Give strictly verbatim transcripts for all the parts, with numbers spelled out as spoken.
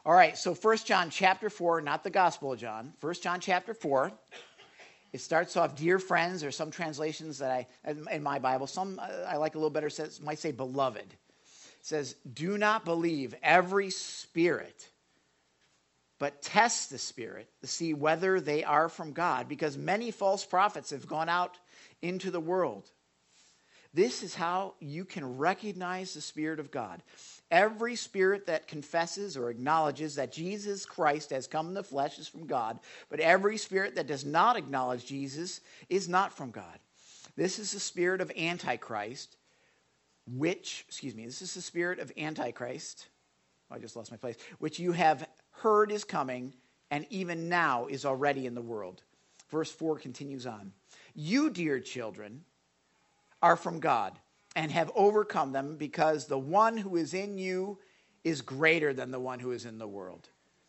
All right, so First John chapter four, not the Gospel of John. First John chapter four. It starts off, dear friends, or some translations that I, in my Bible, some I like a little better, says, might say beloved. It says, do not believe every spirit, but test the spirit to see whether they are from God, because many false prophets have gone out into the world. This is how you can recognize the Spirit of God. Every spirit that confesses or acknowledges that Jesus Christ has come in the flesh is from God, but every spirit that does not acknowledge Jesus is not from God. This is the spirit of Antichrist, which, excuse me, this is the spirit of Antichrist, oh, I just lost my place, which you have heard is coming, and even now is already in the world. Verse four continues on. You, dear children, are from God, and have overcome them, because the one who is in you is greater than the one who is in the world.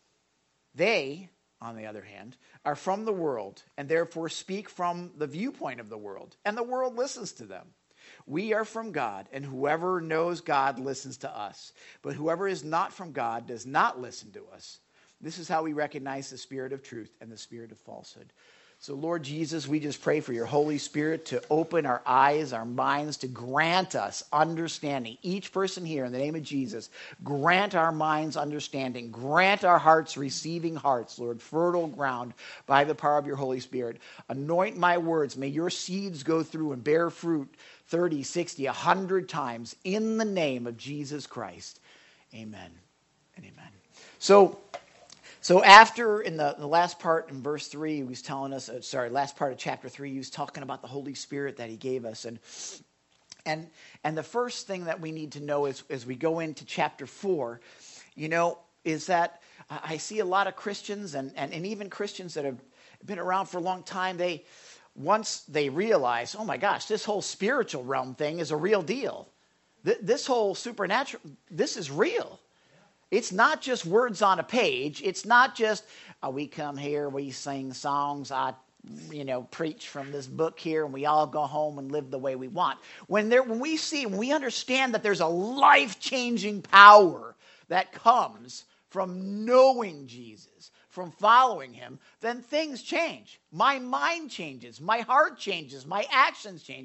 They, on the other hand, are from the world, and therefore speak from the viewpoint of the world, and the world listens to them. We are from God, and whoever knows God listens to us. But whoever is not from God does not listen to us. This is how we recognize the spirit of truth and the spirit of falsehood. So, Lord Jesus, we just pray for your Holy Spirit to open our eyes, our minds, to grant us understanding. Each person here, in the name of Jesus, grant our minds understanding. Grant our hearts receiving hearts, Lord, fertile ground by the power of your Holy Spirit. Anoint my words. May your seeds go through and bear fruit thirty, sixty, one hundred times in the name of Jesus Christ. Amen and amen. So... So after, in the, the last part in verse three, he was telling us, uh, sorry, last part of chapter three, he was talking about the Holy Spirit that he gave us. And and and the first thing that we need to know is, as we go into chapter four, you know, is that I see a lot of Christians and, and, and even Christians that have been around for a long time, they once they realize, oh my gosh, this whole spiritual realm thing is a real deal. Th- this whole supernatural, this is real. It's not just words on a page. It's not just, oh, we come here, we sing songs, I, you know, preach from this book here, and we all go home and live the way we want. When there, when we see, when we understand that there's a life-changing power that comes from knowing Jesus, from following him, then things change. My mind changes. My heart changes. My actions change.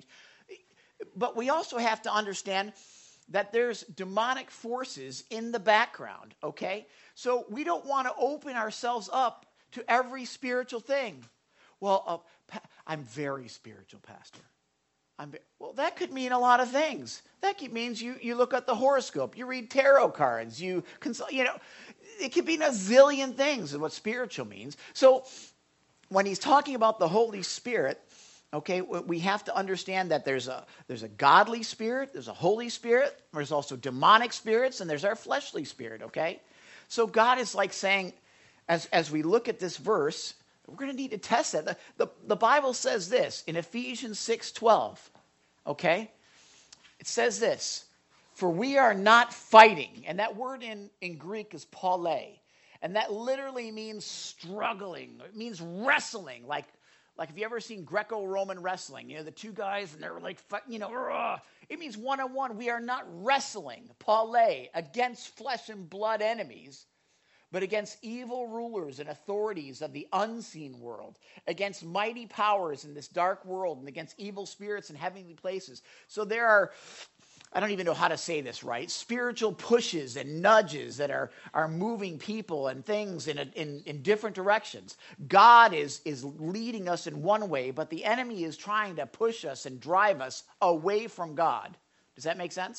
But we also have to understand that there's demonic forces in the background, okay? So we don't want to open ourselves up to every spiritual thing. Well, uh, pa- I'm very spiritual, Pastor. I'm ve- well, that could mean a lot of things. That could, means you, you look at the horoscope, you read tarot cards, you consult, you know, it could mean a zillion things is what spiritual means. So when he's talking about the Holy Spirit, okay, we have to understand that there's a there's a godly spirit, there's a Holy Spirit, there's also demonic spirits, and there's our fleshly spirit, okay? So God is like saying, as, as we look at this verse, we're going to need to test that. The, the, the Bible says this in Ephesians six twelve, okay? It says this, for we are not fighting, and that word in, in Greek is paulē, and that literally means struggling. It means wrestling, like Like, have you ever seen Greco-Roman wrestling? You know, the two guys, and they're like, you know, uh, it means one-on-one. We are not wrestling, paulē, against flesh and blood enemies, but against evil rulers and authorities of the unseen world, against mighty powers in this dark world, and against evil spirits in heavenly places. So there are, I don't even know how to say this right, spiritual pushes and nudges that are, are moving people and things in, a, in, in different directions. God is, is leading us in one way, but the enemy is trying to push us and drive us away from God. Does that make sense?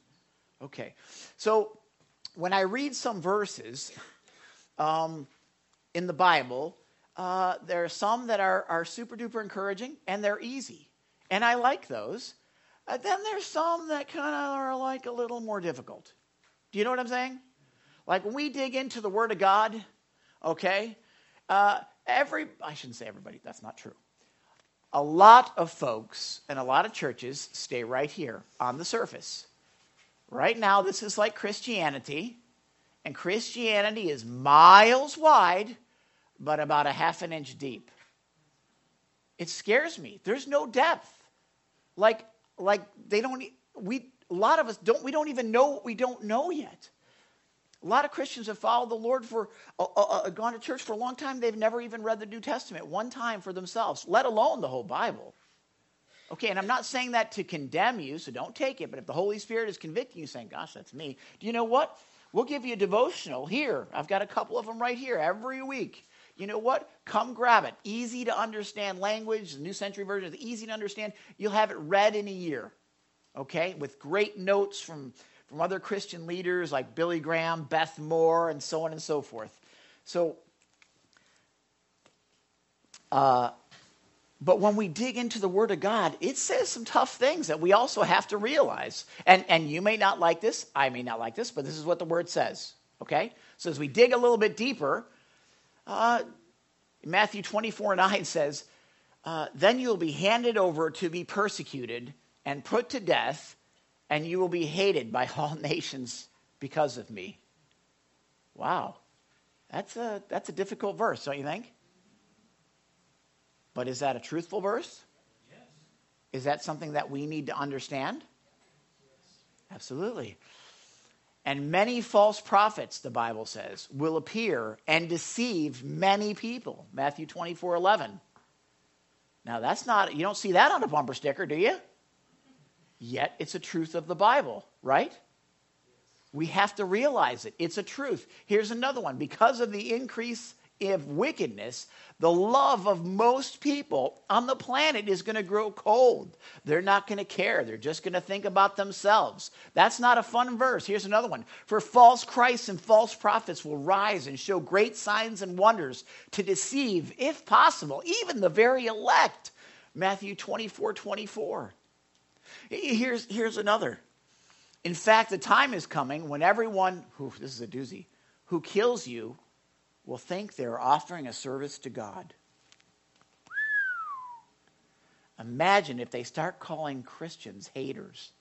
Okay. So when I read some verses um, in the Bible, uh, there are some that are, are super duper encouraging and they're easy. And I like those. Uh, then there's some that kind of are like a little more difficult. Do you know what I'm saying? Like when we dig into the Word of God, okay, uh, every, I shouldn't say everybody, that's not true. A lot of folks and a lot of churches stay right here on the surface. Right now, this is like Christianity, and Christianity is miles wide, but about a half an inch deep. It scares me. There's no depth. Like, Like they don't, we, a lot of us don't, we don't even know what we don't know yet. A lot of Christians have followed the Lord for, uh, uh, gone to church for a long time. They've never even read the New Testament one time for themselves, let alone the whole Bible. Okay, and I'm not saying that to condemn you, so don't take it. But if the Holy Spirit is convicting you, saying, gosh, that's me. Do you know what? We'll give you a devotional here. I've got a couple of them right here every week. You know what? Come grab it. Easy to understand language. The New Century Version is easy to understand. You'll have it read in a year, okay, with great notes from, from other Christian leaders like Billy Graham, Beth Moore, and so on and so forth. So, uh, but when we dig into the Word of God, it says some tough things that we also have to realize. And, and you may not like this. I may not like this, but this is what the Word says, okay? So as we dig a little bit deeper, Uh, Matthew twenty-four nine says, uh, then you will be handed over to be persecuted and put to death, and you will be hated by all nations because of me. Wow. That's a, that's a difficult verse, don't you think? But is that a truthful verse? Yes. Is that something that we need to understand? Yes. Absolutely. And many false prophets, the Bible says, will appear and deceive many people. Matthew twenty-four eleven. Now that's not, you don't see that on a bumper sticker, do you? Yet it's a truth of the Bible, right? We have to realize it. It's a truth. Here's another one. Because of the increase of wickedness, the love of most people on the planet is going to grow cold. They're not going to care. They're just going to think about themselves. That's not a fun verse. Here's another one. For false Christs and false prophets will rise and show great signs and wonders to deceive, if possible, even the very elect. Matthew twenty-four twenty-four. Here's, here's another. In fact, the time is coming when everyone, who this is a doozy, who kills you will think they're offering a service to God. Imagine if they start calling Christians haters.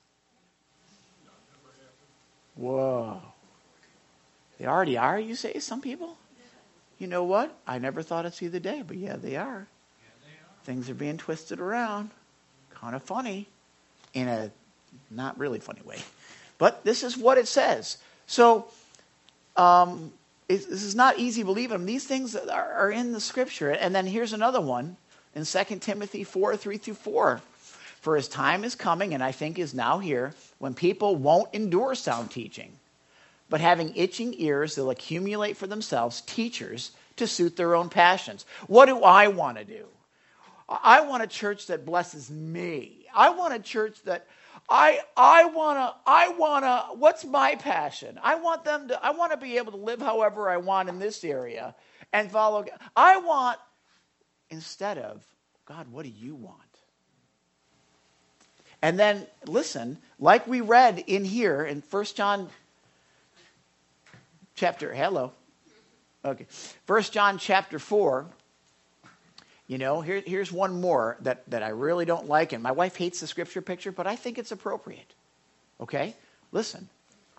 Whoa. They already are, you say, some people? You know what? I never thought I'd see the day, but yeah, they are. Things are being twisted around. Kind of funny. In a not really funny way. But this is what it says. So, um... this is not easy believing. These things are, are in the scripture. And then here's another one in Second Timothy four, three through four. For his time is coming, and I think is now here, when people won't endure sound teaching. But having itching ears, they'll accumulate for themselves teachers to suit their own passions. What do I want to do? I want a church that blesses me. I want a church that I I wanna I wanna what's my passion? I want them to I want to be able to live however I want in this area and follow. I want, instead of, God, what do you want? And then listen, like we read in here in First John chapter hello. Okay. First John chapter four. You know, here, here's one more that, that I really don't like. And my wife hates the scripture picture, but I think it's appropriate. Okay? Listen.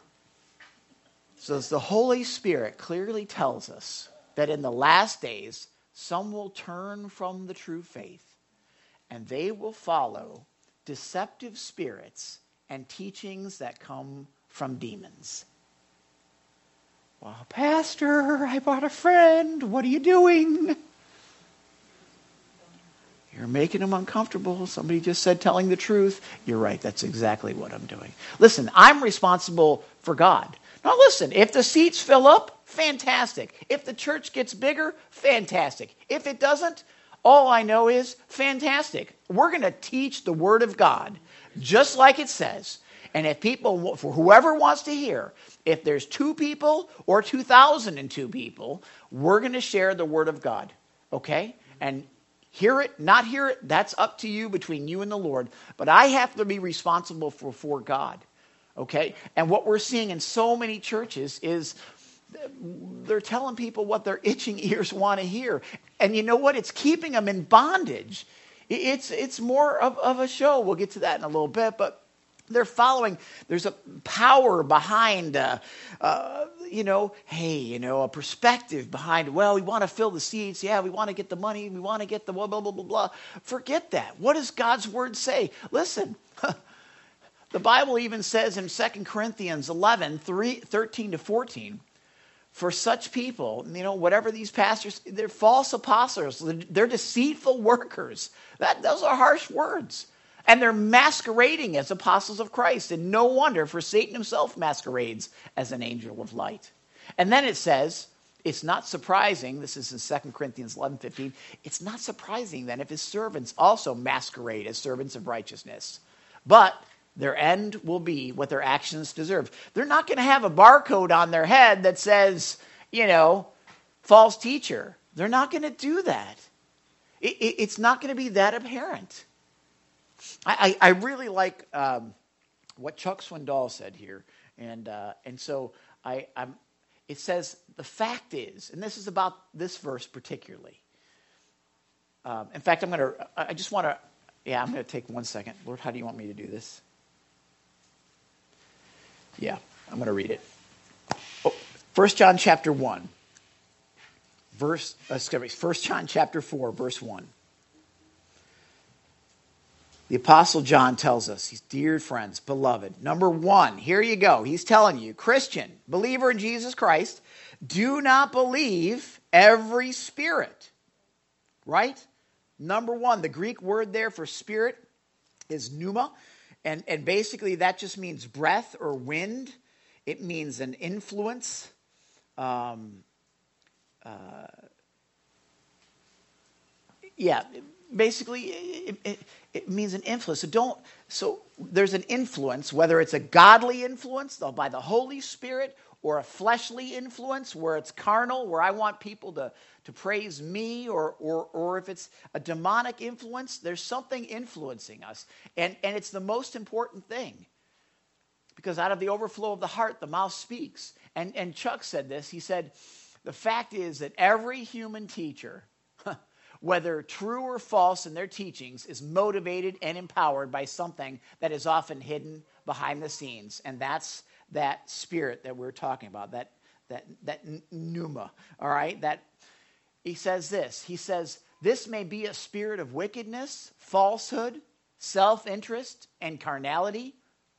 So the Holy Spirit clearly tells us that in the last days, some will turn from the true faith, and they will follow deceptive spirits and teachings that come from demons. Well, Pastor, I brought a friend. What are you doing? You're making them uncomfortable. Somebody just said telling the truth. You're right. That's exactly what I'm doing. Listen, I'm responsible for God. Now listen, if the seats fill up, fantastic. If the church gets bigger, fantastic. If it doesn't, all I know is fantastic. We're going to teach the Word of God just like it says. And if people, for whoever wants to hear, if there's two people or two thousand and two people, we're going to share the Word of God. Okay? And hear it, not hear it, that's up to you, between you and the Lord. But I have to be responsible for, for God. Okay? And what we're seeing in so many churches is they're telling people what their itching ears want to hear. And you know what? It's keeping them in bondage. It's, it's more of, of a show. We'll get to that in a little bit. But they're following, there's a power behind, uh, uh, you know, hey, you know, a perspective behind, well, we want to fill the seats. Yeah, we want to get the money. We want to get the blah, blah, blah, blah, blah. Forget that. What does God's word say? Listen, The Bible even says in Second Corinthians eleven, thirteen to fourteen, for such people, you know, whatever these pastors, they're false apostles, they're deceitful workers. That, those are harsh words. And they're masquerading as apostles of Christ. And no wonder, for Satan himself masquerades as an angel of light. And then it says, it's not surprising, this is in Second Corinthians eleven fifteen, it's not surprising then if his servants also masquerade as servants of righteousness. But their end will be what their actions deserve. They're not going to have a barcode on their head that says, you know, false teacher. They're not going to do that. It, it, it's not going to be that apparent. I, I, I really like um, what Chuck Swindoll said here. And uh, and so I, I'm, it says, the fact is, and this is about this verse particularly. Um, in fact, I'm going to, I just want to, yeah, I'm going to take one second. Lord, how do you want me to do this? Yeah, I'm going to read it. Oh, First John chapter one, verse, uh, excuse me, First John chapter four, verse one. The Apostle John tells us, he's dear friends, beloved. Number one, here you go. He's telling you, Christian, believer in Jesus Christ, do not believe every spirit. Right? Number one, the Greek word there for spirit is pneuma. And, and basically that just means breath or wind. It means an influence. Um, uh, yeah, basically it, it, it means an influence. So don't. So there's an influence, whether it's a godly influence by the Holy Spirit or a fleshly influence where it's carnal, where I want people to, to praise me, or, or or if it's a demonic influence, there's something influencing us. And, and it's the most important thing. Because out of the overflow of the heart, the mouth speaks. And, and Chuck said this. He said, the fact is that every human teacher, whether true or false in their teachings, is motivated and empowered by something that is often hidden behind the scenes. And that's that spirit that we're talking about, that that that pneuma, all right? That he says this. He says, this may be a spirit of wickedness, falsehood, self-interest, and carnality,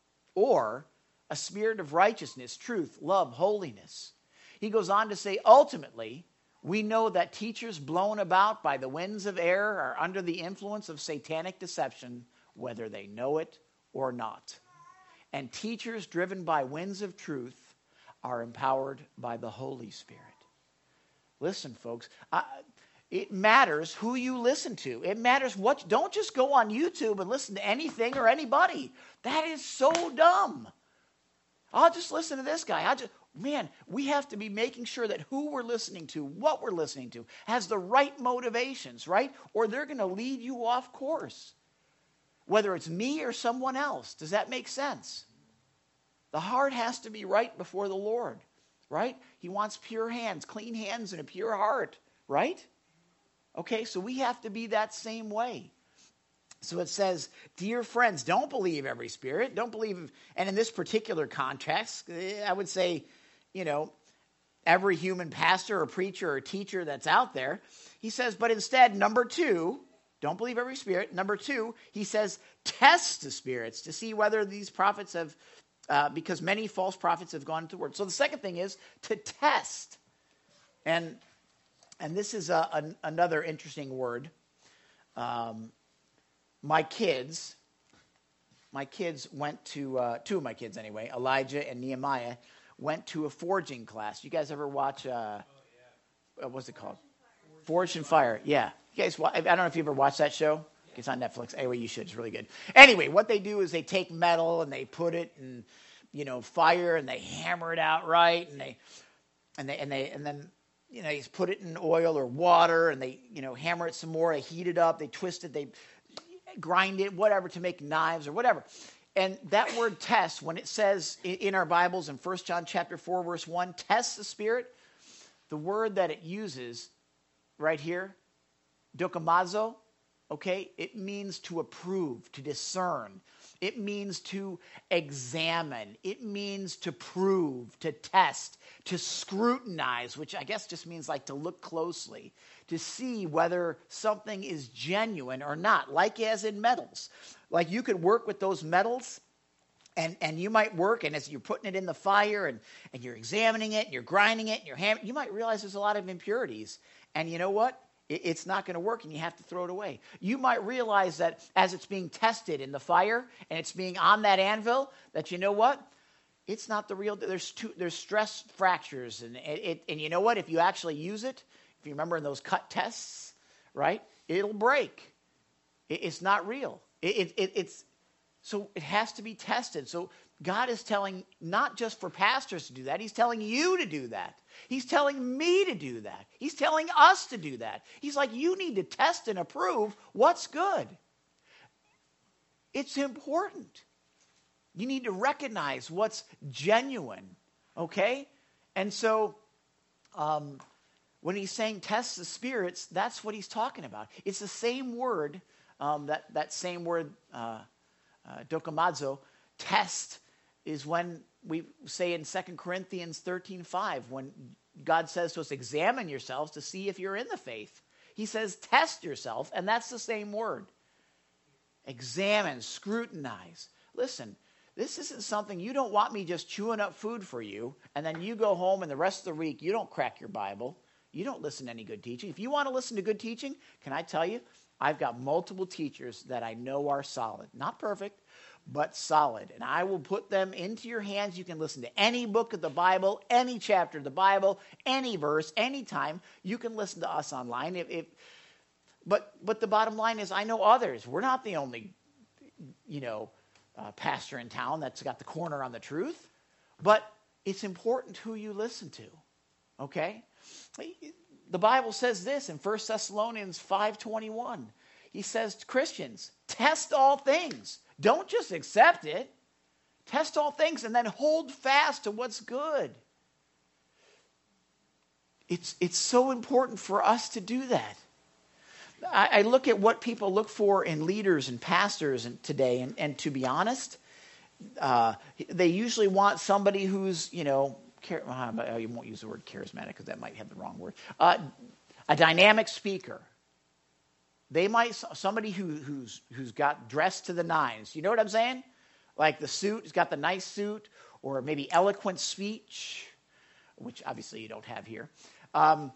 or a spirit of righteousness, truth, love, holiness. He goes on to say, ultimately, we know that teachers blown about by the winds of error are under the influence of satanic deception, whether they know it or not. And teachers driven by winds of truth are empowered by the Holy Spirit. Listen, folks, I, it matters who you listen to. It matters what. Don't just go on YouTube and listen to anything or anybody. That is so dumb. I'll just listen to this guy. I just, man, we have to be making sure that who we're listening to, what we're listening to, has the right motivations, right? Or they're going to lead you off course. Whether it's me or someone else. Does that make sense? The heart has to be right before the Lord, right? He wants pure hands, clean hands, and a pure heart, right? Okay, so we have to be that same way. So it says, dear friends, don't believe every spirit. Don't believe, and in this particular context, I would say, you know, every human pastor or preacher or teacher that's out there. He says, but instead, number two, don't believe every spirit. Number two, he says, test the spirits to see whether these prophets have, uh, because many false prophets have gone into the word. So the second thing is to test. And and this is a, an, another interesting word. Um, my kids, my kids went to, uh, two of my kids anyway, Elijah and Nehemiah, went to a forging class. You guys ever watch, uh, oh, yeah. uh, what's it called? Forged in Fire. Yeah. You guys, I don't know if you ever watched that show. It's on Netflix. Anyway, you should. It's really good. Anyway, what they do is they take metal and they put it in, you know, fire and they hammer it out right, and they, and they, and they, and then, you know, you put it in oil or water and they, you know, hammer it some more. They heat it up. They twist it. They grind it, whatever, to make knives or whatever. And that word test, when it says in our Bibles in First John chapter four, verse one, test the spirit, the word that it uses right here, dokimazo, okay, it means to approve, to discern. It means to examine. It means to prove, to test, to scrutinize, which I guess just means like to look closely, to see whether something is genuine or not, like as in metals. Like you could work with those metals And and you might work, and as you're putting it in the fire and, and you're examining it, and you're grinding it, and you're hammering, you might realize there's a lot of impurities. And you know what? It, it's not going to work, and you have to throw it away. You might realize that as it's being tested in the fire, and it's being on that anvil, that you know what? It's not the real, there's two, there's stress fractures. And, it, it, and you know what? If you actually use it, if you remember in those cut tests, right, it'll break. It, it's not real. It, it, it, it's So it has to be tested. So God is telling not just for pastors to do that. He's telling you to do that. He's telling me to do that. He's telling us to do that. He's like, you need to test and approve what's good. It's important. You need to recognize what's genuine, okay? And so um, when he's saying test the spirits, that's what he's talking about. It's the same word, um, that, that same word, uh, uh, dokimazo, test, is when we say in Second Corinthians thirteen five, when God says to us, examine yourselves to see if you're in the faith. He says test yourself, and that's the same word. Examine, scrutinize. Listen, this isn't something, you don't want me just chewing up food for you, and then you go home and the rest of the week you don't crack your Bible. You don't listen to any good teaching. If you want to listen to good teaching, can I tell you, I've got multiple teachers that I know are solid. Not perfect, but solid. And I will put them into your hands. You can listen to any book of the Bible, any chapter of the Bible, any verse, anytime. You can listen to us online. If, if, but, but the bottom line is, I know others. We're not the only, you know, uh, pastor in town that's got the corner on the truth. But it's important who you listen to, okay? The Bible says this in First Thessalonians five twenty-one. He says to Christians, test all things. Don't just accept it. Test all things and then hold fast to what's good. It's, it's so important for us to do that. I, I look at what people look for in leaders and pastors and today, and, and to be honest, uh, they usually want somebody who's, you know, char- uh, you won't use the word charismatic because that might have the wrong word. Uh, a dynamic speaker. They might, somebody who, who's who's got dressed to the nines. You know what I'm saying? Like the suit, he's got the nice suit, or maybe eloquent speech, which obviously you don't have here. Um,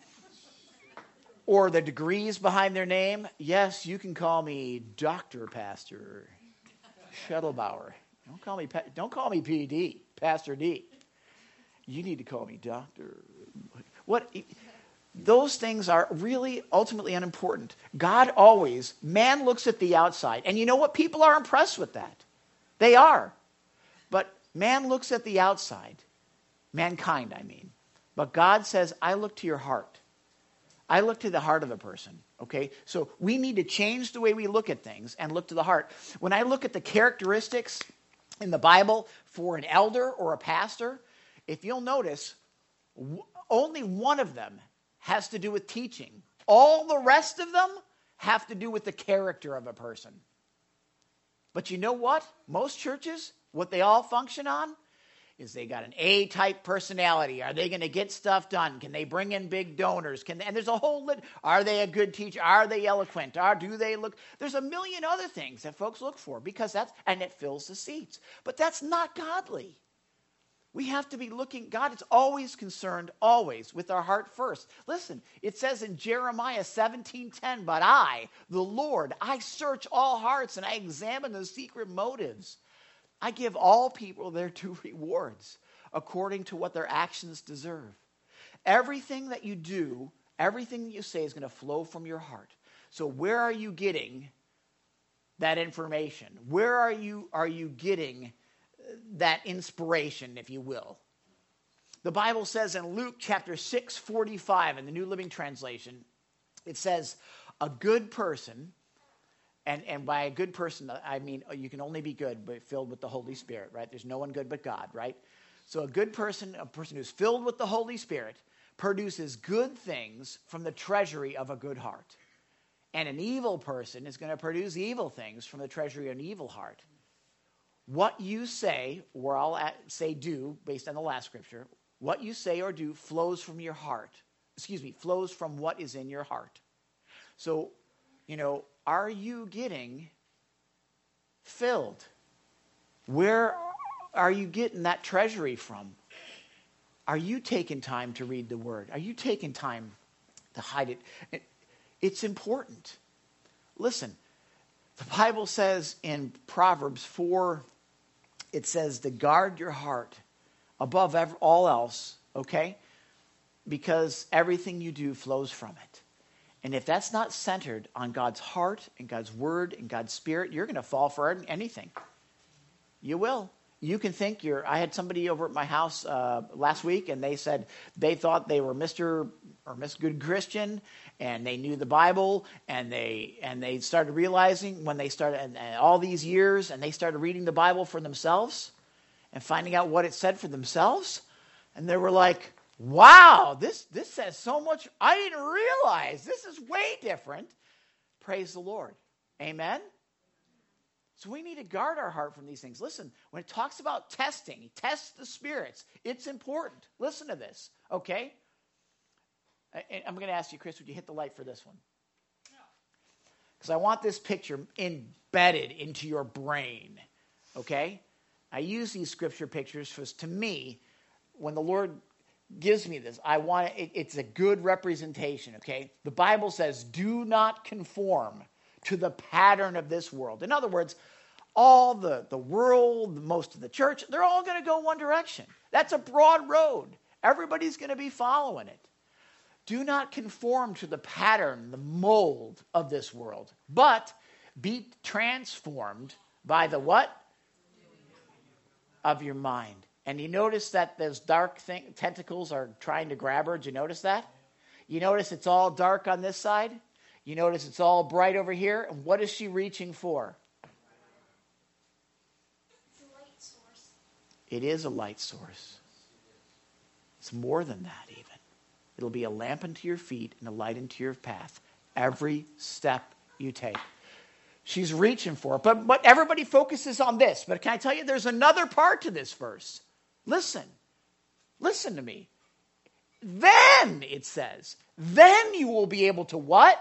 or the degrees behind their name. Yes, you can call me Doctor Pastor Shuttlebauer. Don't call me, don't call me P D, Pastor D. You need to call me Doctor What? Those things are really ultimately unimportant. God always, man looks at the outside. And you know what? People are impressed with that. They are. But man looks at the outside. Mankind, I mean. But God says, I look to your heart. I look to the heart of a person. Okay? So we need to change the way we look at things and look to the heart. When I look at the characteristics in the Bible for an elder or a pastor, if you'll notice, w- only one of them has to do with teaching. All the rest of them have to do with the character of a person. But you know what? Most churches, what they all function on is they got an A-type personality. Are they going to get stuff done? Can they bring in big donors? Can they, and there's a whole lit. Are they a good teacher? Are they eloquent? Are do they look? There's a million other things that folks look for because that's, and it fills the seats. But that's not godly. We have to be looking, God is always concerned, always, with our heart first. Listen, it says in Jeremiah seventeen ten, but I, the Lord, I search all hearts and I examine the secret motives. I give all people their due rewards according to what their actions deserve. Everything that you do, everything that you say is going to flow from your heart. So where are you getting that information? Where are you, are you getting that inspiration, if you will? The Bible says in Luke chapter six forty-five in the New Living Translation, it says, a good person, and, and by a good person, I mean you can only be good but filled with the Holy Spirit, right? There's no one good but God, right? So a good person, a person who's filled with the Holy Spirit, produces good things from the treasury of a good heart. And an evil person is going to produce evil things from the treasury of an evil heart. What you say, or I'll say do, based on the last scripture, what you say or do flows from your heart. Excuse me, flows from what is in your heart. So, you know, are you getting filled? Where are you getting that treasury from? Are you taking time to read the Word? Are you taking time to hide it? It's important. Listen, the Bible says in Proverbs four, it says to guard your heart above all else, okay? Because everything you do flows from it. And if that's not centered on God's heart and God's Word and God's Spirit, you're going to fall for anything. You will. You can think you're, I had somebody over at my house uh, last week, and they said they thought they were Mister or Miss Good Christian, and they knew the Bible, and they and they started realizing when they started, and, and all these years, and they started reading the Bible for themselves and finding out what it said for themselves, and they were like, wow, this, this says so much. I didn't realize. This is way different. Praise the Lord. Amen? So we need to guard our heart from these things. Listen, when it talks about testing, test the spirits. It's important. Listen to this, okay? And I'm going to ask you, Chris, would you hit the light for this one? Because I want this picture embedded into your brain, okay? I use these scripture pictures because, to me, when the Lord gives me this, I want it, it's a good representation, okay? The Bible says, do not conform to the pattern of this world. In other words, all the, the world, most of the church, they're all going to go one direction. That's a broad road. Everybody's going to be following it. Do not conform to the pattern, the mold of this world, but be transformed by the what? Of your mind. And you notice that those dark thing, tentacles are trying to grab her. Did you notice that? You notice it's all dark on this side? You notice it's all bright over here. And what is she reaching for? It's a light source. It is a light source. It's more than that even. It'll be a lamp unto your feet and a light into your path every step you take. She's reaching for it. But, but everybody focuses on this. But can I tell you, there's another part to this verse. Listen. Listen to me. Then, it says, then you will be able to what?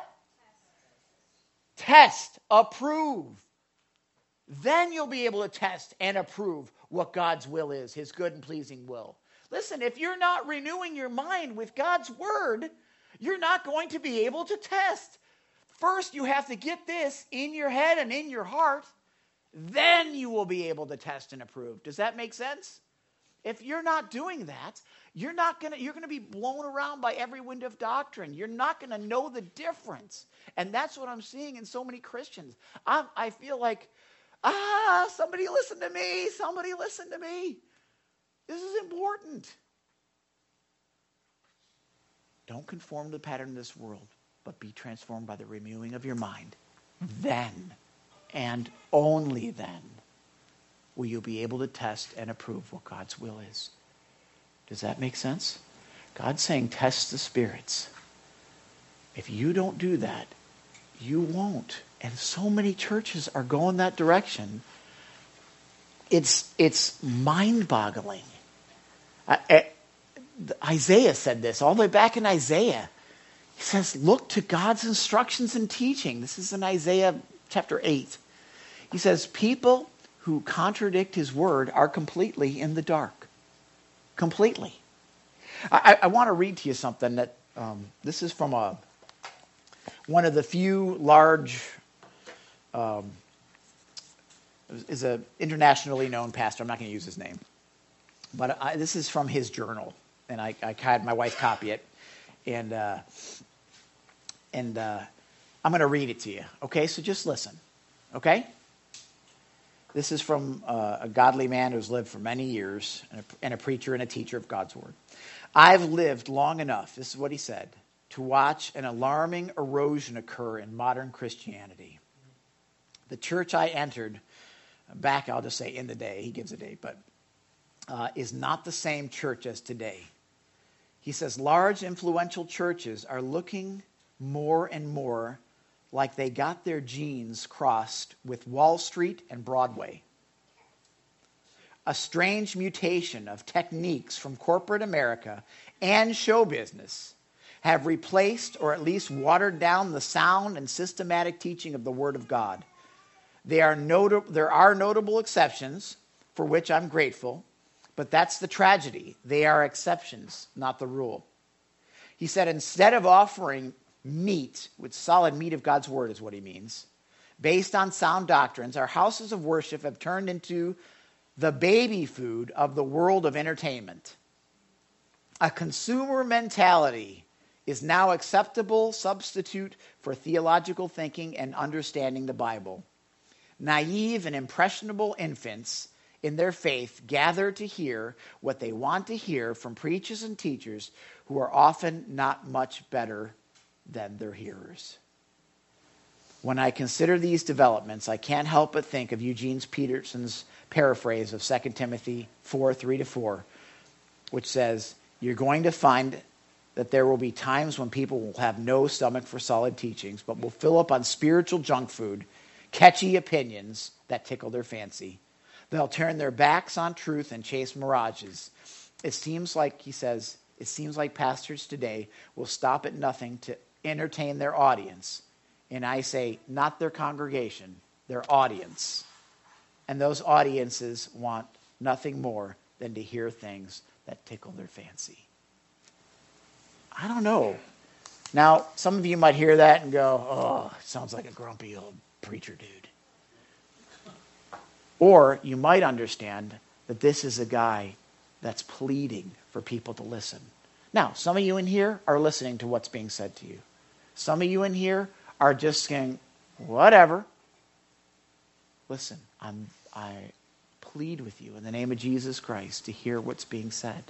Test, approve. Then you'll be able to test and approve what God's will is, his good and pleasing will. Listen, if you're not renewing your mind with God's word, you're not going to be able to test. First, you have to get this in your head and in your heart. Then you will be able to test and approve. Does that make sense? If you're not doing that, you're not gonna, you're gonna be blown around by every wind of doctrine. You're not gonna know the difference. And that's what I'm seeing in so many Christians. I'm, I feel like, ah, somebody listen to me. Somebody listen to me. This is important. Don't conform to the pattern of this world, but be transformed by the renewing of your mind. Then, and only then, will you be able to test and approve what God's will is. Does that make sense? God's saying test the spirits. If you don't do that, you won't. And so many churches are going that direction. It's, it's mind-boggling. I, I, Isaiah said this all the way back in Isaiah. He says, look to God's instructions and teaching. This is in Isaiah chapter eight. He says, people who contradict his word are completely in the dark. Completely. I, I want to read to you something that, um, this is from a, one of the few large, um, is an internationally known pastor. I'm not going to use his name. But I, this is from his journal. And I, I had my wife copy it. And, uh, and uh, I'm going to read it to you. Okay, so just listen. Okay? This is from uh, a godly man who's lived for many years, and a, and a preacher and a teacher of God's word. I've lived long enough, this is what he said, to watch an alarming erosion occur in modern Christianity. The church I entered back, I'll just say in the day, he gives a date, but uh, is not the same church as today. He says large influential churches are looking more and more like they got their genes crossed with Wall Street and Broadway. A strange mutation of techniques from corporate America and show business have replaced or at least watered down the sound and systematic teaching of the Word of God. They are nota- there are notable exceptions, for which I'm grateful, but that's the tragedy. They are exceptions, not the rule. He said, instead of offering meat, with solid meat of God's word is what he means, based on sound doctrines, our houses of worship have turned into the baby food of the world of entertainment. A consumer mentality is now acceptable substitute for theological thinking and understanding the Bible. Naive and impressionable infants in their faith gather to hear what they want to hear from preachers and teachers who are often not much better than their hearers. When I consider these developments, I can't help but think of Eugene Peterson's paraphrase of Second Timothy four, three to four, which says, you're going to find that there will be times when people will have no stomach for solid teachings, but will fill up on spiritual junk food, catchy opinions that tickle their fancy. They'll turn their backs on truth and chase mirages. It seems like, he says, it seems like pastors today will stop at nothing to entertain their audience. And I say, not their congregation, their audience. And those audiences want nothing more than to hear things that tickle their fancy. I don't know. Now, some of you might hear that and go, oh, sounds like a grumpy old preacher dude. Or you might understand that this is a guy that's pleading for people to listen. Now, some of you in here are listening to what's being said to you. Some of you in here are just saying, whatever. Listen, I'm, I plead with you in the name of Jesus Christ to hear what's being said.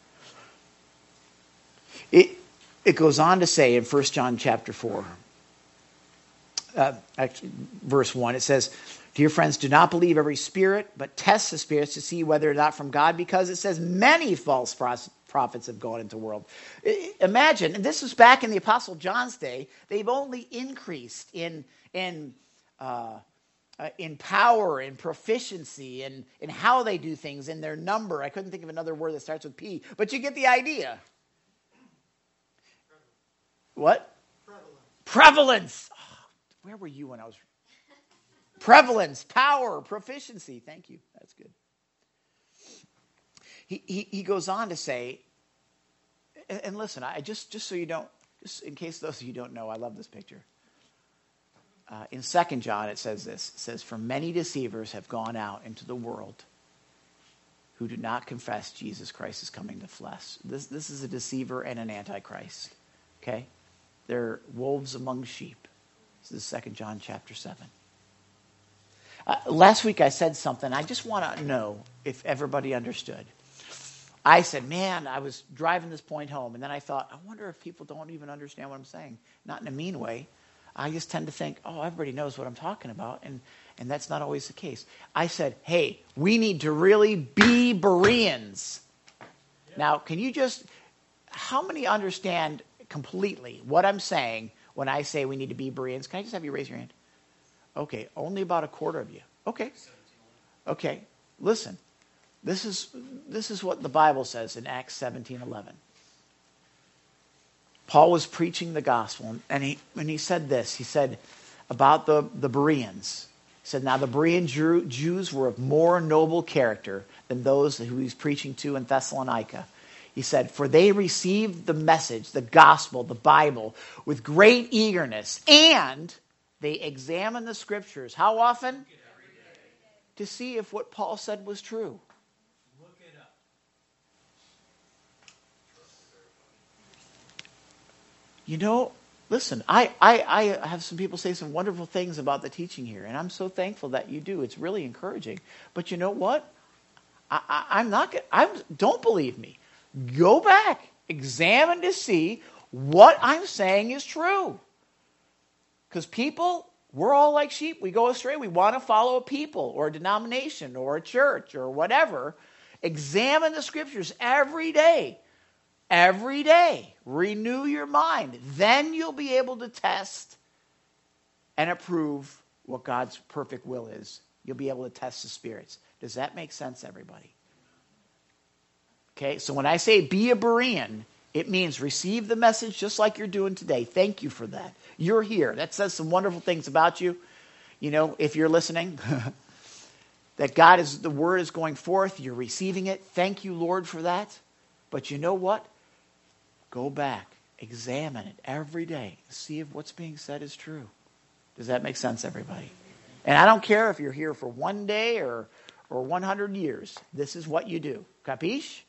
It, it goes on to say in First John chapter four, uh, actually, verse one, it says, dear friends, do not believe every spirit, but test the spirits to see whether or not from God, because it says many false prophets have gone into the world. Imagine, and this was back in the Apostle John's day, they've only increased in in uh, uh, in power and proficiency and in how they do things, in their number. I couldn't think of another word that starts with P, but you get the idea. What? Prevalence. Prevalence. Oh, where were you when I was... Prevalence, power, proficiency. Thank you. That's good. He, he he goes on to say, and, and listen, I just just so you don't, just in case those of you don't know, I love this picture. Uh, in Second John, it says this. It says, for many deceivers have gone out into the world who do not confess Jesus Christ is coming to flesh. This this is a deceiver and an antichrist. Okay? They're wolves among sheep. This is Second John chapter seven. Uh, last week I said something. I just want to know if everybody understood. I said, man, I was driving this point home, and then I thought, I wonder if people don't even understand what I'm saying. Not in a mean way. I just tend to think, oh, everybody knows what I'm talking about, and, and that's not always the case. I said, hey, we need to really be Bereans. Yeah. Now, can you just, how many understand completely what I'm saying when I say we need to be Bereans? Can I just have you raise your hand? Okay, only about a quarter of you. Okay. Okay, listen. This is this is what the Bible says in Acts seventeen eleven. Paul was preaching the gospel, and he when he said this, he said about the, the Bereans. He said, now the Berean Jew, Jews were of more noble character than those who he was preaching to in Thessalonica. He said, for they received the message, the gospel, the Bible, with great eagerness, and they examined the scriptures. How often? To see if what Paul said was true. Look it up. You know, listen, I, I, I have some people say some wonderful things about the teaching here, and I'm so thankful that you do. It's really encouraging. But you know what? I, I, I'm not going I'm don't believe me. Go back, examine to see what I'm saying is true. Because people, we're all like sheep. We go astray. We want to follow a people or a denomination or a church or whatever. Examine the scriptures every day. Every day. Renew your mind. Then you'll be able to test and approve what God's perfect will is. You'll be able to test the spirits. Does that make sense, everybody? Okay, so when I say be a Berean, it means receive the message just like you're doing today. Thank you for that. You're here. That says some wonderful things about you. You know, if you're listening, that God is, the word is going forth. You're receiving it. Thank you, Lord, for that. But you know what? Go back. Examine it every day. See if what's being said is true. Does that make sense, everybody? And I don't care if you're here for one day or, or one hundred years. This is what you do. Capiche?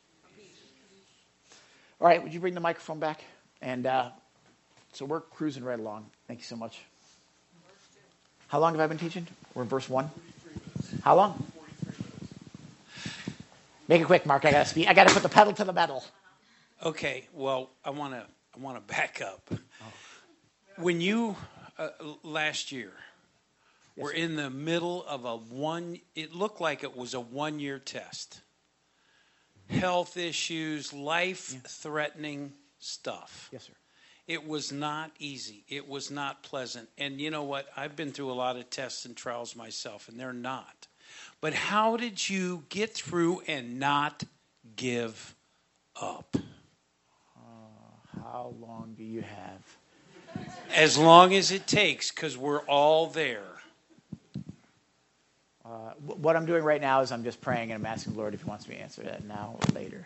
All right, would you bring the microphone back? And uh, so we're cruising right along. Thank you so much. How long have I been teaching? We're in verse one. How long? Make it quick, Mark. I gotta speak. I gotta put the pedal to the metal. Okay. Well, I want to. I want to back up. Oh. When you uh, last year yes, were sir. in the middle of a one, it looked like it was a one-year test. Health issues, life-threatening yeah. stuff. Yes, sir. It was not easy. It was not pleasant. And you know what? I've been through a lot of tests and trials myself, and they're not. But how did you get through and not give up? Uh, how long do you have? As long as it takes, because we're all there. Uh, what I'm doing right now is I'm just praying and I'm asking the Lord if he wants me to answer that now or later.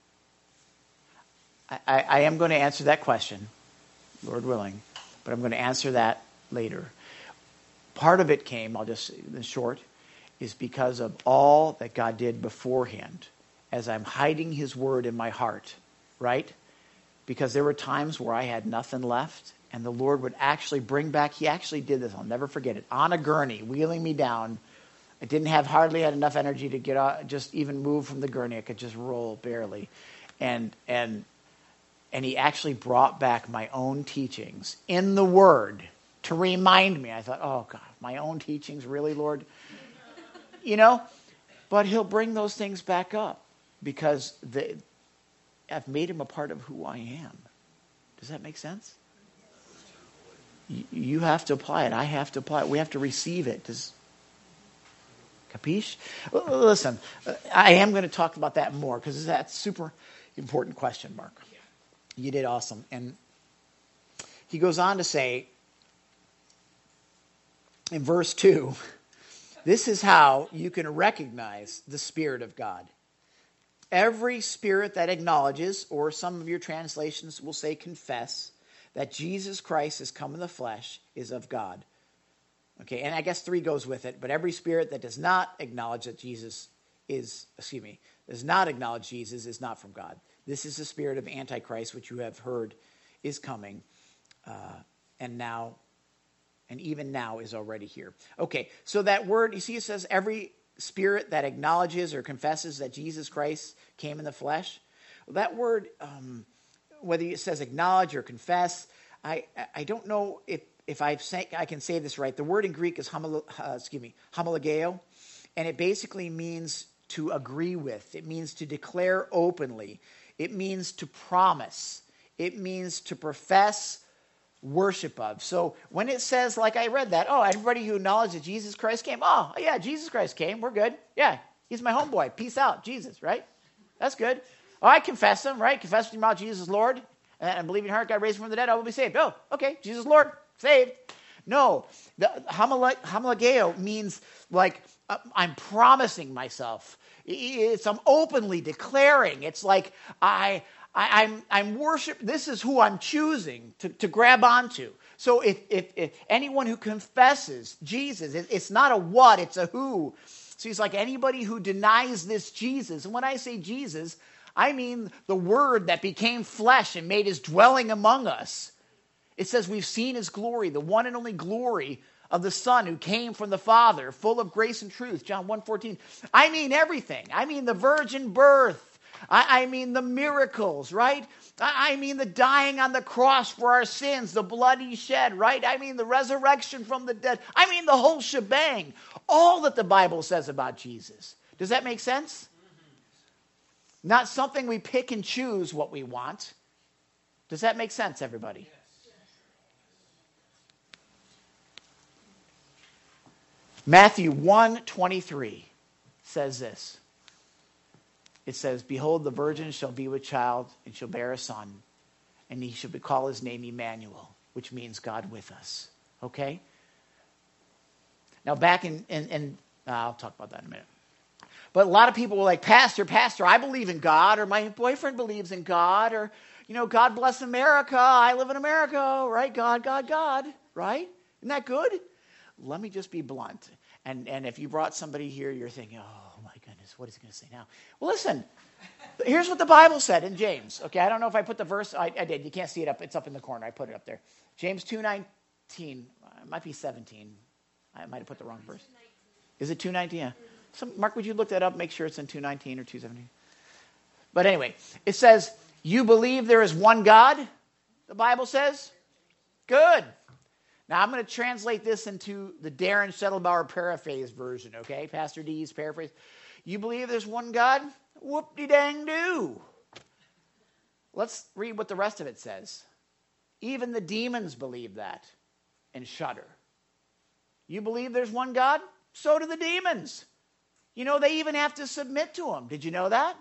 I, I, I am going to answer that question, Lord willing, but I'm going to answer that later. Part of it came, I'll just, in short, is because of all that God did beforehand as I'm hiding his word in my heart, right? Because there were times where I had nothing left and the Lord would actually bring back, he actually did this, I'll never forget it, on a gurney, wheeling me down. I didn't have, hardly had enough energy to get out, just even move from the gurney. I could just roll barely. And, and, and he actually brought back my own teachings in the word to remind me. I thought, oh God, my own teachings, really, Lord? You know, but he'll bring those things back up because they, I've made him a part of who I am. Does that make sense? You, you have to apply it. I have to apply it. We have to receive it. Does, capiche? Listen, I am going to talk about that more because that's a super important question, Mark. You did awesome. And he goes on to say in verse two, this is how you can recognize the Spirit of God. Every spirit that acknowledges, or some of your translations will say confess, that Jesus Christ has come in the flesh is of God. Okay, and I guess three goes with it, but every spirit that does not acknowledge that Jesus is, excuse me, does not acknowledge Jesus is not from God. This is the spirit of Antichrist, which you have heard is coming, uh, and now, and even now is already here. Okay, so that word, you see it says every spirit that acknowledges or confesses that Jesus Christ came in the flesh. Well, that word, um, whether it says acknowledge or confess, I I don't know if if I've say, I can say this right. The word in Greek is homolo, uh, excuse me, homologeo, and it basically means to agree with. It means to declare openly. It means to promise. It means to profess worship of. So when it says, like I read that, oh, everybody who acknowledges that Jesus Christ came, oh, yeah, Jesus Christ came. We're good. Yeah, he's my homeboy. Peace out, Jesus, right? That's good. Oh, I confess him, right? Confess with your mouth Jesus Lord, and believe in your heart God raised him from the dead, I will be saved. Oh, okay, Jesus Lord, saved. No, the homologeo means like uh, I'm promising myself. It's I'm openly declaring. It's like I, I I'm I'm worship. This is who I'm choosing to, to grab onto. So if, if if anyone who confesses Jesus, it, it's not a what, it's a who. So he's like anybody who denies this Jesus. And when I say Jesus, I mean the Word that became flesh and made his dwelling among us. It says we've seen his glory, the one and only glory of the Son who came from the Father, full of grace and truth, John one fourteen. I mean everything. I mean the virgin birth. I, I mean the miracles, right? I, I mean the dying on the cross for our sins, the blood he shed, right? I mean the resurrection from the dead. I mean the whole shebang. All that the Bible says about Jesus. Does that make sense? Mm-hmm. Not something we pick and choose what we want. Does that make sense, everybody? Yes. Matthew one twenty-three says this. It says, behold, the virgin shall be with child and shall bear a son, and he shall call his name Emmanuel, which means God with us. Okay? Now back in, in, in I'll talk about that in a minute. But a lot of people were like, Pastor, Pastor, I believe in God, or my boyfriend believes in God, or, you know, God bless America. I live in America, right? God, God, God, right? Isn't that good? Let me just be blunt. And and if you brought somebody here, you're thinking, oh, my goodness, what is he going to say now? Well, listen, here's what the Bible said in James. Okay, I don't know if I put the verse. I, I did. You can't see it up. It's up in the corner. I put it up there. James two nineteen. It might be seventeen. I might have put the wrong verse. Is it two nineteen? Yeah. So, Mark, would you look that up? Make sure it's in two nineteen or two seventeen. But anyway, it says, you believe there is one God, the Bible says? Good. Now, I'm going to translate this into the Darren Settlebauer paraphrase version, okay? Pastor D's paraphrase. You believe there's one God? Whoop-de-dang-do. Let's read what the rest of it says. Even the demons believe that and shudder. You believe there's one God? So do the demons. You know, they even have to submit to him. Did you know that?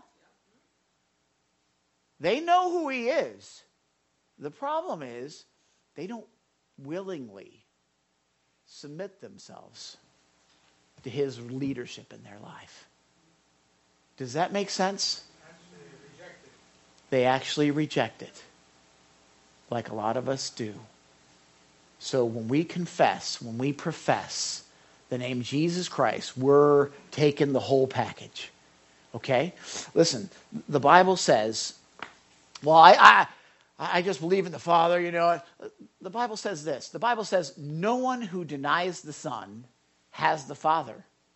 They know who he is. The problem is they don't willingly submit themselves to his leadership in their life. Does that make sense? They actually reject it, like a lot of us do. So when we confess, when we profess the name Jesus Christ, we're taking the whole package. Okay? Listen, the Bible says, well, I, I, I just believe in the Father, you know. The Bible says this. The Bible says, no one who denies the Son has the Father.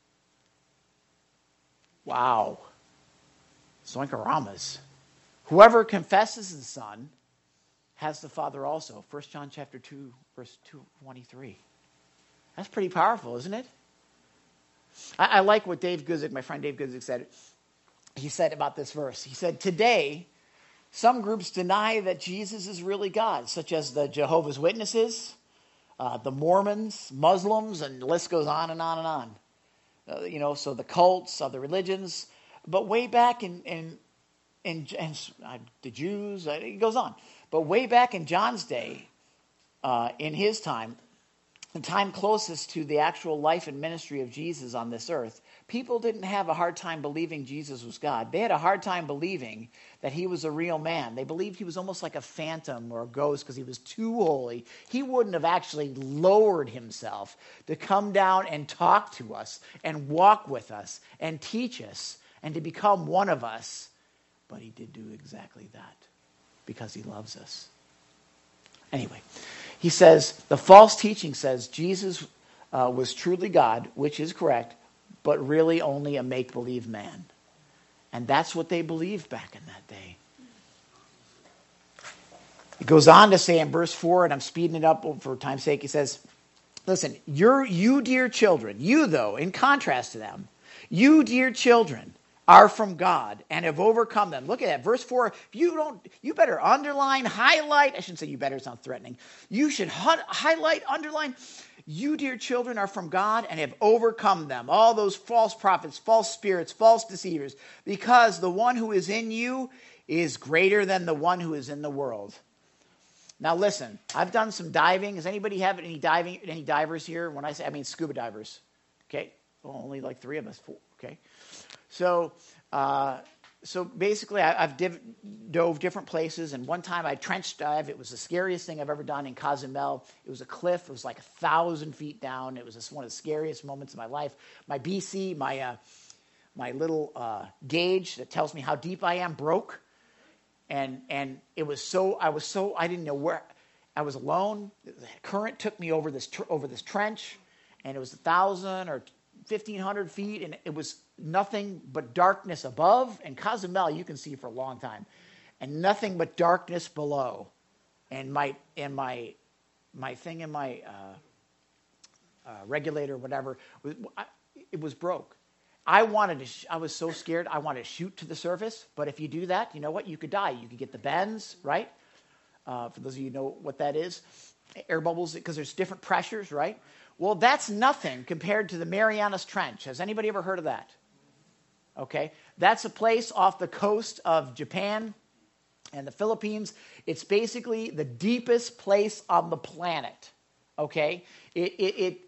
Wow. Zoinkaramas. Whoever confesses the Son has the Father also. First John chapter two, verse two twenty-three. That's pretty powerful, isn't it? I, I like what Dave Guzik, my friend Dave Guzik, said. He said about this verse. He said, today, some groups deny that Jesus is really God, such as the Jehovah's Witnesses, uh, the Mormons, Muslims, and the list goes on and on and on. Uh, you know, so the cults, other religions. But way back in, in, in, in uh, the Jews, uh, it goes on. But way back in John's day, uh, in his time, the time closest to the actual life and ministry of Jesus on this earth, people didn't have a hard time believing Jesus was God. They had a hard time believing that he was a real man. They believed he was almost like a phantom or a ghost because he was too holy. He wouldn't have actually lowered himself to come down and talk to us and walk with us and teach us and to become one of us. But he did do exactly that because he loves us. Anyway, he says, the false teaching says Jesus uh, was truly God, which is correct, but really only a make-believe man. And that's what they believed back in that day. It goes on to say in verse four, and I'm speeding it up for time's sake, he says, listen, you're, you dear children, you though, in contrast to them, you dear children are from God and have overcome them. Look at that. Verse four, if you don't, you better underline, highlight. I shouldn't say you better, it sounds threatening. You should hun- highlight, underline. You, dear children, are from God and have overcome them. All those false prophets, false spirits, false deceivers. Because the one who is in you is greater than the one who is in the world. Now listen, I've done some diving. Does anybody have any diving, any divers here? When I say, I mean scuba divers. Okay? Well, only like three of us, four. Okay? So, uh, so basically, I, I've div- dove different places, and one time I trench dive. It was the scariest thing I've ever done in Cozumel. It was a cliff. It was like a thousand feet down. It was just one of the scariest moments of my life. My B C, my uh, my little uh, gauge that tells me how deep I am, broke, and and it was so I was so I didn't know where I was alone. The current took me over this tr- over this trench, and it was a thousand or fifteen hundred feet, and it was nothing but darkness above. And Cozumel, you can see for a long time, and nothing but darkness below. And my and my my thing in my uh, uh, regulator, whatever, was, I, it was broke. I wanted to. Sh- I was so scared. I wanted to shoot to the surface. But if you do that, you know what? You could die. You could get the bends, right? Uh, for those of you who know what that is, air bubbles, because there's different pressures, right? Well, that's nothing compared to the Marianas Trench. Has anybody ever heard of that? Okay. That's a place off the coast of Japan and the Philippines. It's basically the deepest place on the planet. Okay. It, it, it, it,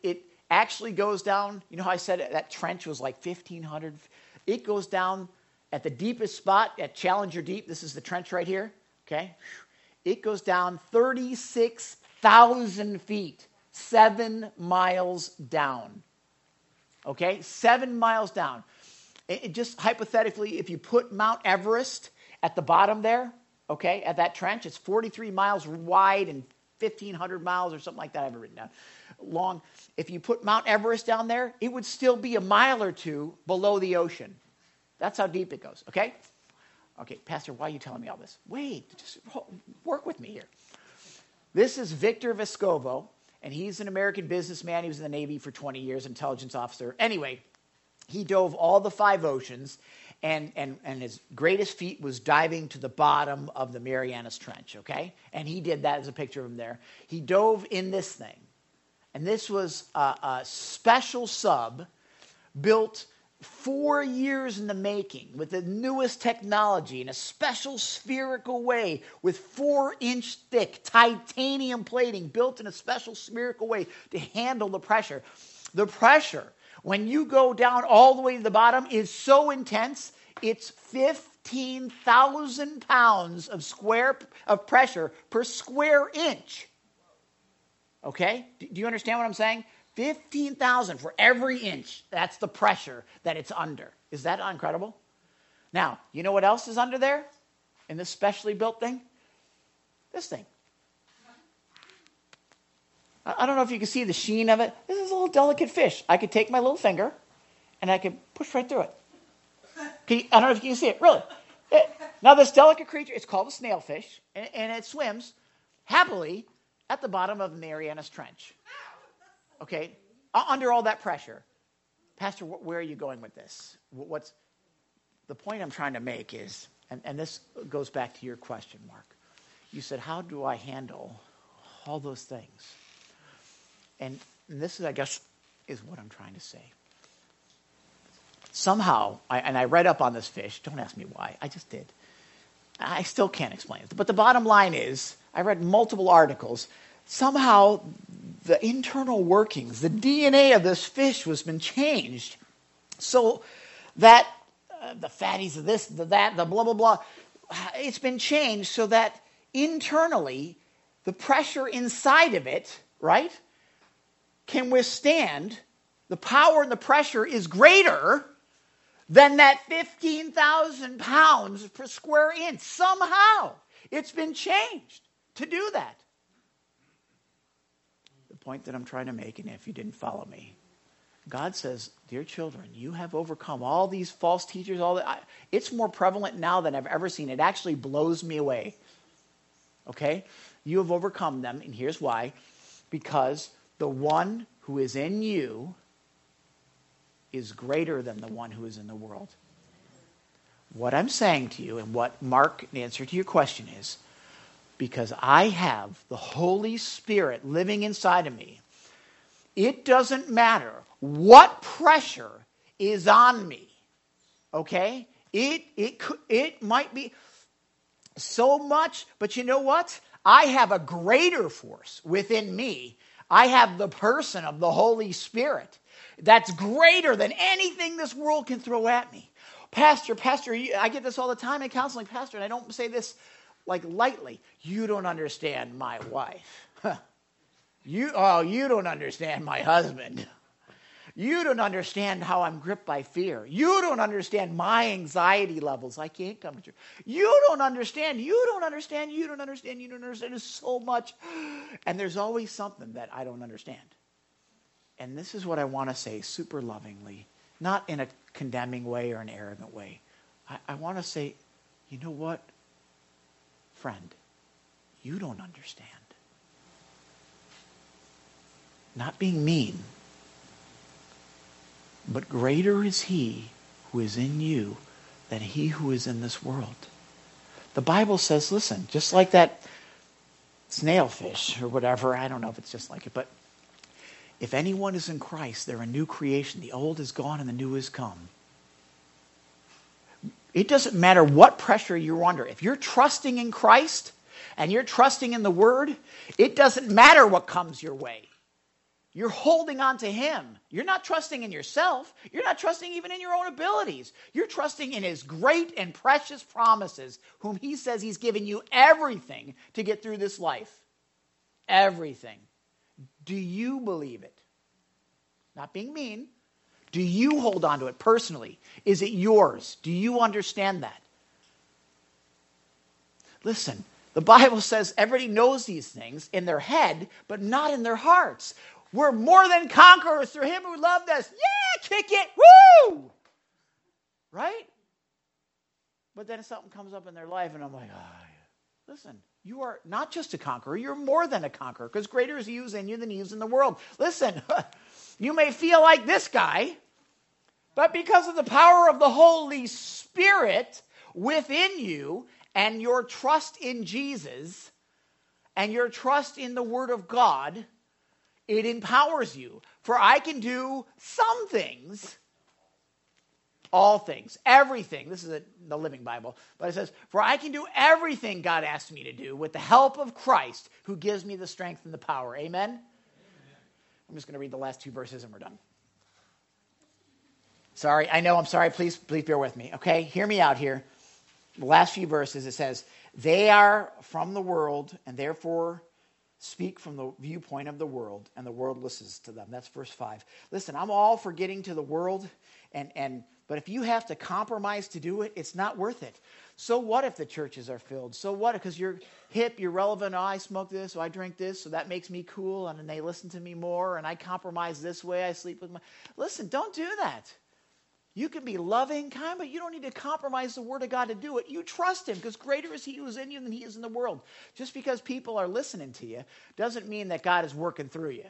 actually goes down. You know how I said that trench was like fifteen hundred? It goes down at the deepest spot at Challenger Deep. This is the trench right here. Okay. It goes down thirty-six thousand feet, seven miles down. Okay. Seven miles down. It, it just hypothetically, if you put Mount Everest at the bottom there, okay, at that trench, it's forty-three miles wide and fifteen hundred miles or something like that. I haven't written down. Long. If you put Mount Everest down there, it would still be a mile or two below the ocean. That's how deep it goes, okay? Okay, Pastor, why are you telling me all this? Wait, just work with me here. This is Victor Vescovo, and he's an American businessman. He was in the Navy for twenty years, intelligence officer. Anyway, he dove all the five oceans, and, and, and his greatest feat was diving to the bottom of the Marianas Trench, okay? And he did that as a picture of him there. He dove in this thing, and this was a, a special sub built four years in the making with the newest technology in a special spherical way with four-inch thick titanium plating built in a special spherical way to handle the pressure. The pressure, when you go down all the way to the bottom, is so intense, it's fifteen thousand pounds of square of pressure per square inch. Okay? Do you understand what I'm saying? fifteen thousand for every inch. That's the pressure that it's under. Is that incredible? Now, you know what else is under there in this specially built thing? This thing. I don't know if you can see the sheen of it. This is a little delicate fish. I could take my little finger and I could push right through it. Can you, I don't know if you can see it. Really. It, now, this delicate creature, it's called a snailfish, and, and it swims happily at the bottom of the Marianas Trench. Okay, under all that pressure. Pastor, where are you going with this? What's the point I'm trying to make is, and, and this goes back to your question, Mark. You said, how do I handle all those things? And this is, I guess, is what I'm trying to say. Somehow, I, and I read up on this fish. Don't ask me why. I just did. I still can't explain it. But the bottom line is, I read multiple articles. Somehow, the internal workings, the D N A of this fish was been changed so that uh, the fatties of this, the that, the blah, blah, blah, it's been changed so that internally the pressure inside of it, right, can withstand, the power and the pressure is greater than that fifteen thousand pounds per square inch. Somehow it's been changed to do that. Point that I'm trying to make, and if you didn't follow me, God says, dear children, you have overcome all these false teachers. All that. I, it's more prevalent now than I've ever seen. It actually blows me away. Okay? You have overcome them, and here's why. Because the one who is in you is greater than the one who is in the world. What I'm saying to you, and what Mark, the answer to your question is, because I have the Holy Spirit living inside of me, it doesn't matter what pressure is on me, okay? It, it, it might be so much, but you know what? I have a greater force within me. I have the person of the Holy Spirit that's greater than anything this world can throw at me. Pastor, Pastor, I get this all the time in counseling, Pastor, and I don't say this like lightly. You don't understand my wife. you oh, you don't understand my husband. You don't understand how I'm gripped by fear. You don't understand my anxiety levels. I can't come to church. You don't understand. You don't understand. You don't understand. You don't understand. There's so much. And there's always something that I don't understand. And this is what I want to say super lovingly, not in a condemning way or an arrogant way. I, I want to say, you know what? Friend, you don't understand. Not being mean, but greater is he who is in you than he who is in this world. The Bible says, listen, just like that snailfish or whatever, I don't know if it's just like it, but if anyone is in Christ, they're a new creation. The old is gone and the new is come. It doesn't matter what pressure you're under. If you're trusting in Christ and you're trusting in the Word, it doesn't matter what comes your way. You're holding on to him. You're not trusting in yourself. You're not trusting even in your own abilities. You're trusting in his great and precious promises, whom he says he's given you everything to get through this life. Everything. Do you believe it? Not being mean. Do you hold on to it personally? Is it yours? Do you understand that? Listen, the Bible says everybody knows these things in their head, but not in their hearts. We're more than conquerors through him who loved us. Yeah, kick it. Woo! Right? But then something comes up in their life and I'm like, oh, listen, you are not just a conqueror. You're more than a conqueror because greater is he who's in you than he who's in the world. Listen, you may feel like this guy, but because of the power of the Holy Spirit within you and your trust in Jesus and your trust in the Word of God, it empowers you. For I can do some things, all things, everything. This is a, the Living Bible. But it says, for I can do everything God asked me to do with the help of Christ who gives me the strength and the power. Amen? Amen. I'm just going to read the last two verses and we're done. Sorry, I know, I'm sorry. Please, please bear with me. Okay, hear me out here. The last few verses, it says, they are from the world and therefore speak from the viewpoint of the world, and the world listens to them. That's verse five. Listen, I'm all for getting to the world, and, and but if you have to compromise to do it, it's not worth it. So what if the churches are filled? So what? Because you're hip, you're relevant. Oh, I smoke this, so I drink this, so that makes me cool, and then they listen to me more, and I compromise this way. I sleep with my... Listen, don't do that. You can be loving, kind, but you don't need to compromise the Word of God to do it. You trust him because greater is he who is in you than he is in the world. Just because people are listening to you doesn't mean that God is working through you.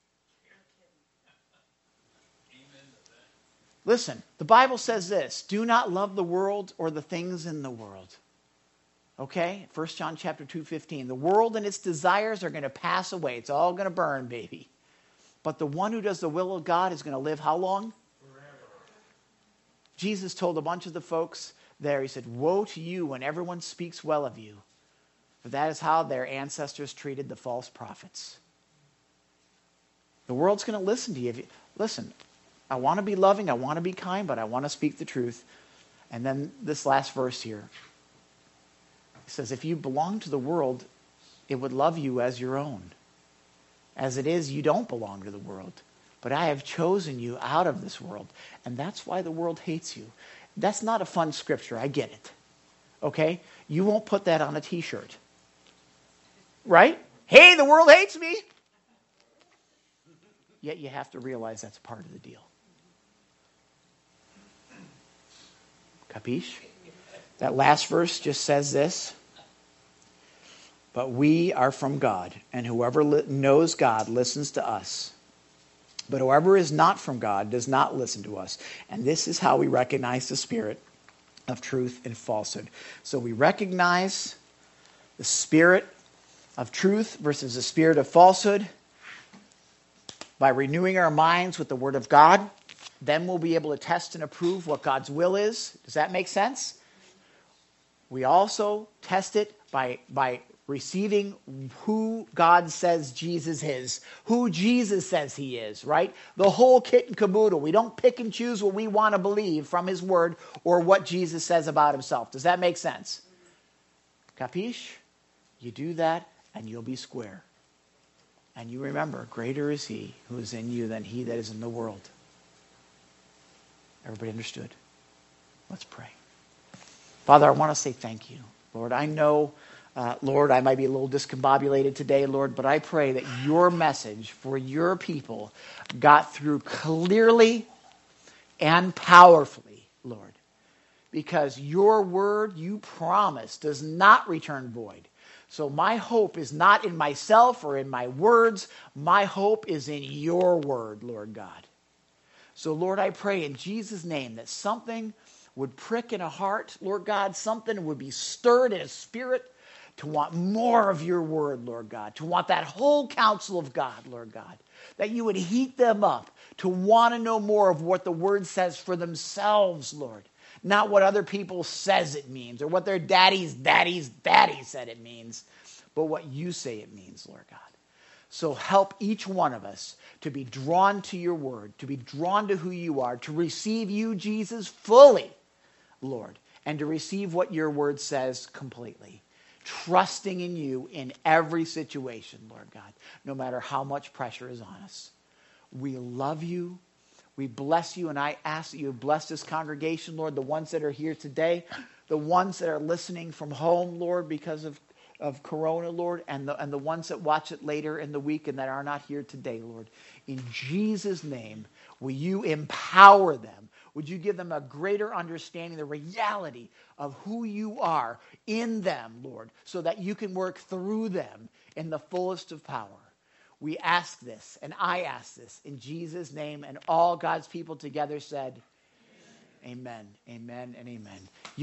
Listen, the Bible says this, do not love the world or the things in the world. Okay? First John chapter two fifteen. The world and its desires are going to pass away. It's all going to burn, baby. But the one who does the will of God is going to live how long? Jesus told a bunch of the folks there, he said, woe to you when everyone speaks well of you, for that is how their ancestors treated the false prophets. The world's going to listen to you. If you. Listen, I want to be loving, I want to be kind, but I want to speak the truth. And then this last verse here, it says, if you belong to the world, it would love you as your own. As it is, you don't belong to the world. But I have chosen you out of this world. And that's why the world hates you. That's not a fun scripture. I get it. Okay? You won't put that on a t-shirt. Right? Hey, the world hates me. Yet you have to realize that's part of the deal. Capiche? That last verse just says this. But we are from God, and whoever li- knows God listens to us. But whoever is not from God does not listen to us. And this is how we recognize the spirit of truth and falsehood. So we recognize the spirit of truth versus the spirit of falsehood by renewing our minds with the Word of God. Then we'll be able to test and approve what God's will is. Does that make sense? We also test it by, by receiving who God says Jesus is, who Jesus says he is, right? The whole kit and caboodle. We don't pick and choose what we want to believe from his word or what Jesus says about himself. Does that make sense? Capiche? You do that and you'll be square. And you remember, greater is he who is in you than he that is in the world. Everybody understood? Let's pray. Father, I want to say thank you. Lord, I know Uh, Lord, I might be a little discombobulated today, Lord, but I pray that your message for your people got through clearly and powerfully, Lord, because your word, you promise, does not return void. So my hope is not in myself or in my words. My hope is in your word, Lord God. So, Lord, I pray in Jesus' name that something would prick in a heart, Lord God, something would be stirred in a spirit to want more of your word, Lord God, to want that whole counsel of God, Lord God, that you would heat them up to want to know more of what the word says for themselves, Lord, not what other people says it means or what their daddy's daddy's daddy said it means, but what you say it means, Lord God. So help each one of us to be drawn to your word, to be drawn to who you are, to receive you, Jesus, fully, Lord, and to receive what your word says completely. Trusting in you in every situation, Lord God, no matter how much pressure is on us. We love you. We bless you, and I ask that you bless this congregation, Lord, the ones that are here today, the ones that are listening from home, Lord, because of, of Corona, Lord, and the, and the ones that watch it later in the week and that are not here today, Lord. In Jesus' name, will you empower them? Would you give them a greater understanding, the reality of who you are in them, Lord, so that you can work through them in the fullest of power? We ask this, and I ask this, in Jesus' name, and all God's people together said, amen, amen, and amen. You